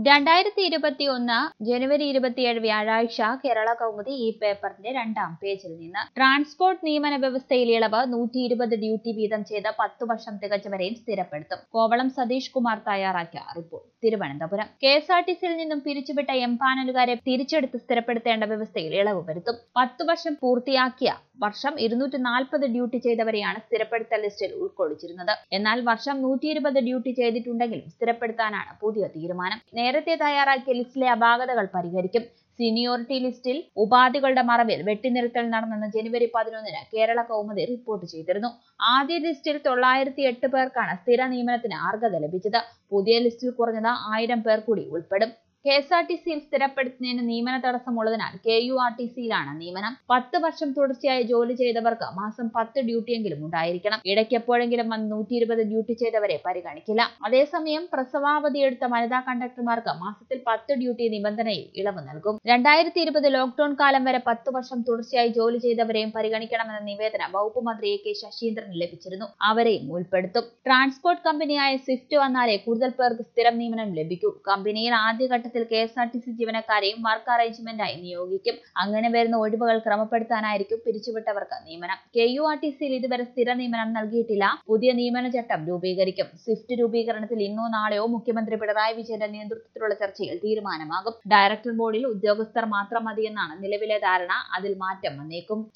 2021 ജനുവരി 27 വ്യാഴാഴ്ച കേരള കൗമുദി ഈ പേപ്പറിന്റെ 2-ാം പേജിൽ നിന്ന് ട്രാൻസ്പോർട്ട് നിയമന വ്യവസ്ഥയിൽ ഇളവ് 120 ഡ്യൂട്ടി വീതം ചെയ്ത് 10 വർഷം തികച്ചവരെയും സ്ഥിരപ്പെടുത്തും. കോവളം സതീഷ് കുമാർ തയ്യാറാക്കിയ റിപ്പോർട്ട്. തിരുവനന്തപുരം KSRTCയിൽ നിന്നും പിരിച്ചുവിട്ട എംപാനലുകാരെ തിരിച്ചെടുത്ത് സ്ഥിരപ്പെടുത്തേണ്ട വ്യവസ്ഥയിൽ ഇളവ് വരുത്തും. 10 വർഷം പൂർത്തിയാക്കിയ വർഷം 240 ഡ്യൂട്ടി ചെയ്തവരെയാണ് സ്ഥിരപ്പെടുത്തൽ ലിസ്റ്റിൽ ഉൾക്കൊള്ളിച്ചിരുന്നത്. എന്നാൽ വർഷം 120 ഡ്യൂട്ടി ചെയ്തിട്ടുണ്ടെങ്കിലും സ്ഥിരപ്പെടുത്താനാണ് പുതിയ തീരുമാനം. നേരത്തെ തയ്യാറാക്കിയ ലിസ്റ്റിലെ അപാകതകൾ പരിഹരിക്കും. സീനിയോറിറ്റി ലിസ്റ്റിൽ ഉപാധികളുടെ മറവിൽ വെട്ടിനിർത്തൽ നടന്നെന്ന് ജനുവരി 11 കേരള കൗമുദി റിപ്പോർട്ട് ചെയ്തിരുന്നു. ആദ്യ ലിസ്റ്റിൽ 908 പേർക്കാണ് സ്ഥിര നിയമനത്തിന് അർഹത ലഭിച്ചത്. പുതിയ ലിസ്റ്റിൽ കുറഞ്ഞത് 1000 പേർ കൂടി ഉൾപ്പെടും. KSRTCയിൽ സ്ഥിരപ്പെടുത്തുന്നതിന് നിയമന തടസ്സമുള്ളതിനാൽ KURTCയിലാണ് നിയമനം. 10 വർഷം തുടർച്ചയായി ജോലി ചെയ്തവർക്ക് മാസം 10 ഡ്യൂട്ടിയെങ്കിലും ഉണ്ടായിരിക്കണം. ഇടയ്ക്ക് എപ്പോഴെങ്കിലും വന്ന് 120 ഡ്യൂട്ടി ചെയ്തവരെ പരിഗണിക്കില്ല. അതേസമയം പ്രസവാവധിയെടുത്ത വനിതാ കണ്ടക്ടർമാർക്ക് മാസത്തിൽ 10 ഡ്യൂട്ടി നിബന്ധനയിൽ ഇളവ് നൽകും. 2020 ലോക്ഡൌൺ കാലം വരെ 10 വർഷം തുടർച്ചയായി ജോലി ചെയ്തവരെയും പരിഗണിക്കണമെന്ന നിവേദനം വകുപ്പ് മന്ത്രി AK ശശീന്ദ്രന് ലഭിച്ചിരുന്നു. അവരെയും ഉൾപ്പെടുത്തും. ട്രാൻസ്പോർട്ട് കമ്പനിയായ സ്വിഫ്റ്റ് വന്നാലേ കൂടുതൽ പേർക്ക് സ്ഥിരം നിയമനം ലഭിക്കൂ. കമ്പനിയിൽ ആദ്യഘട്ടത്തിൽ KSRTC ജീവനക്കാരെയും വർക്ക് അറേഞ്ച്മെന്റായി നിയോഗിക്കും. അങ്ങനെ വരുന്ന ഒഴിവുകൾ ക്രമപ്പെടുത്താനായിരിക്കും പിരിച്ചുവിട്ടവർക്ക് നിയമനം. KURTCയിൽ ഇതുവരെ സ്ഥിര നിയമനം നൽകിയിട്ടില്ല. പുതിയ നിയമന ചട്ടം രൂപീകരിക്കും. സ്വിഫ്റ്റ് രൂപീകരണത്തിൽ ഇന്നോ നാളെയോ മുഖ്യമന്ത്രി പിണറായി വിജയന്റെ നേതൃത്വത്തിലുള്ള ചർച്ചയിൽ തീരുമാനമാകും. ഡയറക്ടർ ബോർഡിൽ ഉദ്യോഗസ്ഥർ മാത്രം മതിയെന്നാണ് നിലവിലെ ധാരണ. അതിൽ മാറ്റം വന്നേക്കും.